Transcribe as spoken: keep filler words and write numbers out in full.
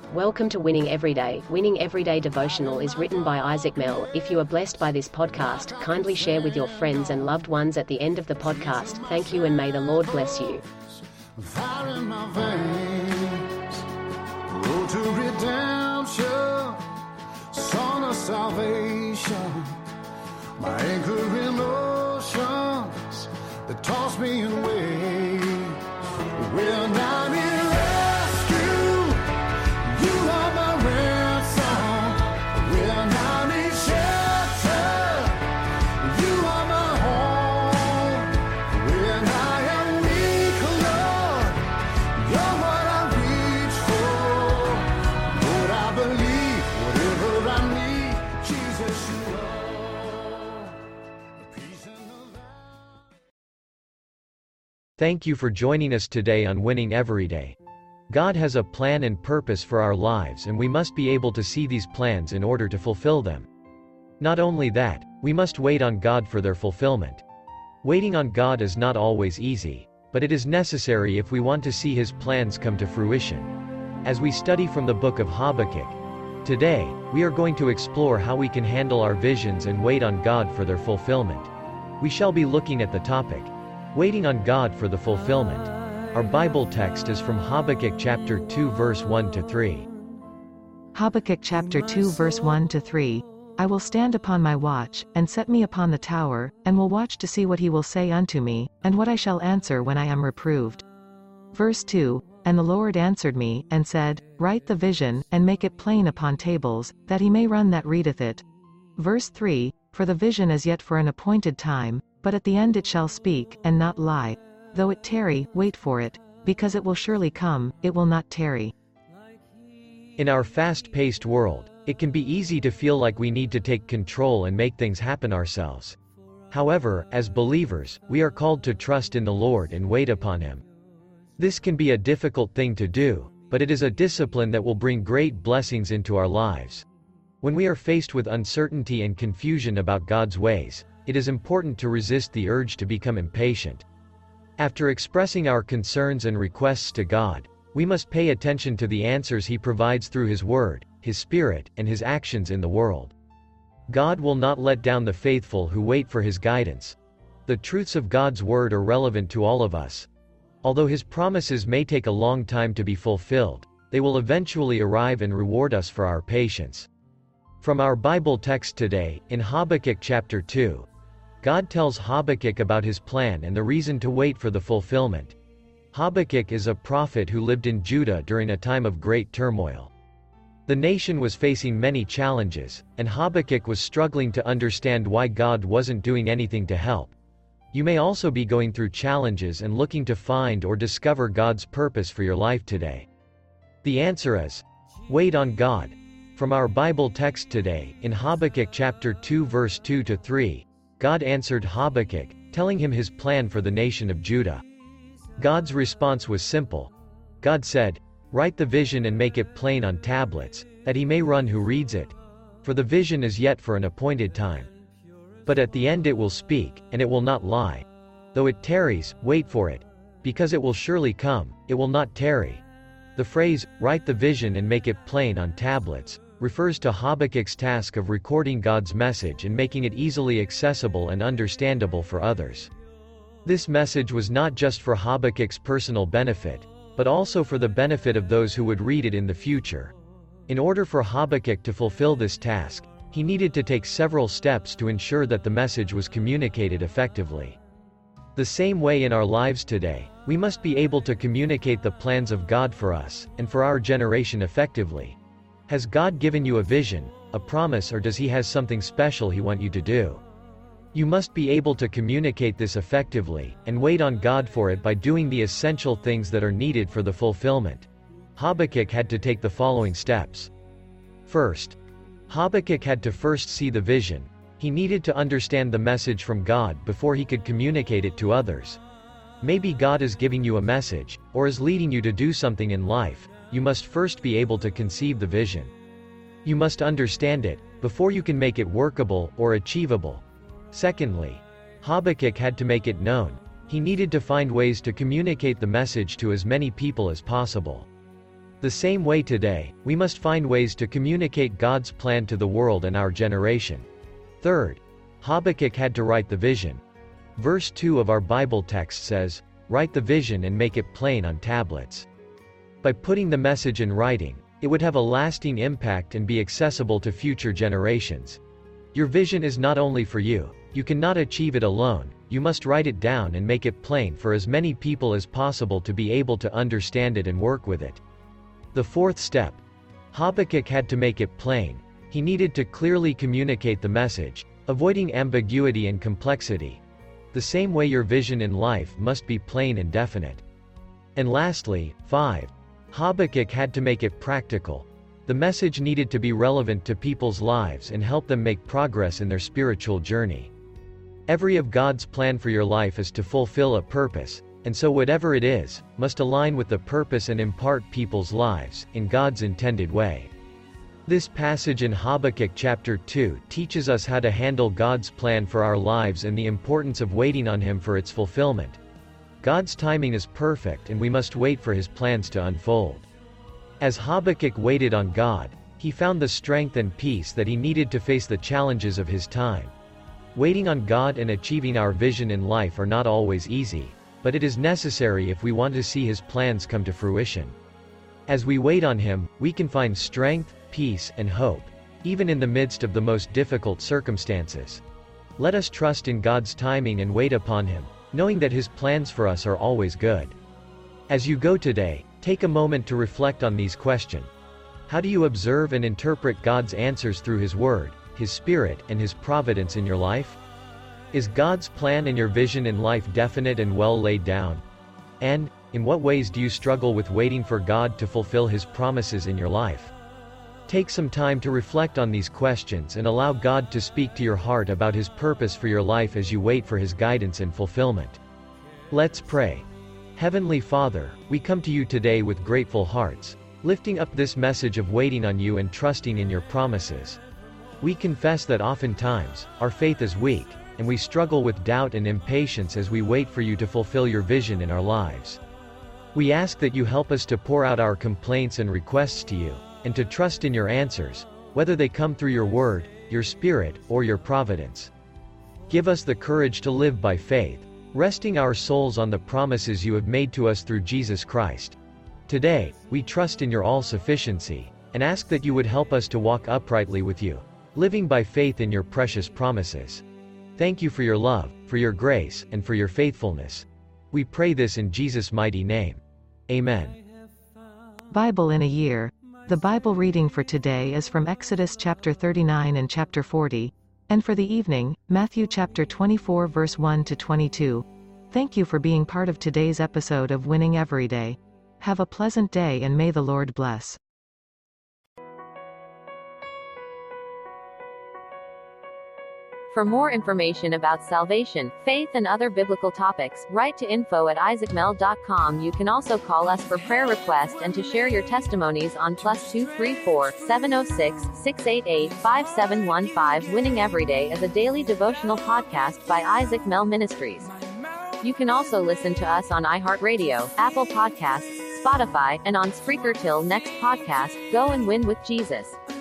Welcome to Winning Everyday. Winning Everyday Devotional is written by Isaac Mell. If you are blessed by this podcast, kindly share with your friends and loved ones at the end of the podcast. Thank you and may the Lord bless you. Fire in my veins, road to redemption, song of salvation, my anchor in oceans that toss me in waves. When I'm in rescue, you are my ransom. When I'm in shelter, you are my home. When I am weak, Lord, you're what I reach for. Lord, I believe whatever I need, Jesus, you are. Peace in the valley. Thank you for joining us today on Winning Everyday. God has a plan and purpose for our lives, and we must be able to see these plans in order to fulfill them. Not only that, we must wait on God for their fulfillment. Waiting on God is not always easy, but it is necessary if we want to see His plans come to fruition. As we study from the book of Habakkuk, today, we are going to explore how we can handle our visions and wait on God for their fulfillment. We shall be looking at the topic, waiting on God for the fulfillment. Our Bible text is from Habakkuk chapter two verse one to three. Habakkuk chapter two verse one to three. I will stand upon my watch, and set me upon the tower, and will watch to see what he will say unto me, and what I shall answer when I am reproved. Verse two. And the Lord answered me, and said, Write the vision, and make it plain upon tables, that he may run that readeth it. Verse three. For the vision is yet for an appointed time, but at the end it shall speak, and not lie. Though it tarry, wait for it, because it will surely come, it will not tarry. In our fast-paced world, it can be easy to feel like we need to take control and make things happen ourselves. However, as believers, we are called to trust in the Lord and wait upon Him. This can be a difficult thing to do, but it is a discipline that will bring great blessings into our lives. When we are faced with uncertainty and confusion about God's ways, it is important to resist the urge to become impatient. After expressing our concerns and requests to God, we must pay attention to the answers He provides through His Word, His Spirit, and His actions in the world. God will not let down the faithful who wait for His guidance. The truths of God's Word are relevant to all of us. Although His promises may take a long time to be fulfilled, they will eventually arrive and reward us for our patience. From our Bible text today, in Habakkuk chapter two, God tells Habakkuk about His plan and the reason to wait for the fulfillment. Habakkuk is a prophet who lived in Judah during a time of great turmoil. The nation was facing many challenges, and Habakkuk was struggling to understand why God wasn't doing anything to help. You may also be going through challenges and looking to find or discover God's purpose for your life today. The answer is, wait on God. From our Bible text today, in Habakkuk chapter two verse two to three, God answered Habakkuk, telling him His plan for the nation of Judah. God's response was simple. God said, Write the vision and make it plain on tablets, that he may run who reads it. For the vision is yet for an appointed time. But at the end it will speak, and it will not lie. Though it tarries, wait for it. Because it will surely come, it will not tarry. The phrase, write the vision and make it plain on tablets, refers to Habakkuk's task of recording God's message and making it easily accessible and understandable for others. This message was not just for Habakkuk's personal benefit, but also for the benefit of those who would read it in the future. In order for Habakkuk to fulfill this task, he needed to take several steps to ensure that the message was communicated effectively. The same way in our lives today, we must be able to communicate the plans of God for us, and for our generation effectively. Has God given you a vision, a promise, or does He have something special He wants you to do? You must be able to communicate this effectively, and wait on God for it by doing the essential things that are needed for the fulfillment. Habakkuk had to take the following steps. First, Habakkuk had to first see the vision. He needed to understand the message from God before he could communicate it to others. Maybe God is giving you a message, or is leading you to do something in life. You must first be able to conceive the vision. You must understand it, before you can make it workable, or achievable. Secondly, Habakkuk had to make it known. He needed to find ways to communicate the message to as many people as possible. The same way today, we must find ways to communicate God's plan to the world and our generation. Third, Habakkuk had to write the vision. Verse two of our Bible text says, "Write the vision and make it plain on tablets." By putting the message in writing, it would have a lasting impact and be accessible to future generations. Your vision is not only for you, you cannot achieve it alone, you must write it down and make it plain for as many people as possible to be able to understand it and work with it. The fourth step. Habakkuk had to make it plain. He needed to clearly communicate the message, avoiding ambiguity and complexity. The same way your vision in life must be plain and definite. And lastly, five. Habakkuk had to make it practical. The message needed to be relevant to people's lives and help them make progress in their spiritual journey. Every of God's plan for your life is to fulfill a purpose, and so whatever it is, must align with the purpose and impart people's lives, in God's intended way. This passage in Habakkuk chapter two teaches us how to handle God's plan for our lives and the importance of waiting on Him for its fulfillment. God's timing is perfect and we must wait for His plans to unfold. As Habakkuk waited on God, he found the strength and peace that he needed to face the challenges of his time. Waiting on God and achieving our vision in life are not always easy, but it is necessary if we want to see His plans come to fruition. As we wait on Him, we can find strength, peace, and hope, even in the midst of the most difficult circumstances. Let us trust in God's timing and wait upon Him, knowing that His plans for us are always good. As you go today, take a moment to reflect on these questions. How do you observe and interpret God's answers through His Word, His Spirit, and His providence in your life? Is God's plan and your vision in life definite and well laid down? And, in what ways do you struggle with waiting for God to fulfill His promises in your life? Take some time to reflect on these questions and allow God to speak to your heart about His purpose for your life as you wait for His guidance and fulfillment. Let's pray. Heavenly Father, we come to You today with grateful hearts, lifting up this message of waiting on You and trusting in Your promises. We confess that oftentimes, our faith is weak, and we struggle with doubt and impatience as we wait for You to fulfill Your vision in our lives. We ask that You help us to pour out our complaints and requests to You, and to trust in Your answers, whether they come through Your Word, Your Spirit, or Your providence. Give us the courage to live by faith, resting our souls on the promises You have made to us through Jesus Christ. Today, we trust in Your all-sufficiency, and ask that You would help us to walk uprightly with You, living by faith in Your precious promises. Thank You for Your love, for Your grace, and for Your faithfulness. We pray this in Jesus' mighty name. Amen. Bible in a year. The Bible reading for today is from Exodus chapter thirty-nine and chapter forty, and for the evening, Matthew chapter twenty-four verse one to twenty-two. Thank you for being part of today's episode of Winning Every Day. Have a pleasant day and may the Lord bless. For more information about salvation, faith, and other biblical topics, write to info at isaac mel dot com. You can also call us for prayer requests and to share your testimonies on plus two three four, seven oh six, six eight eight, five seven one five. Winning Every Day is a daily devotional podcast by Isaac Mel Ministries. You can also listen to us on iHeartRadio, Apple Podcasts, Spotify, and on Spreaker. Till next podcast, go and win with Jesus.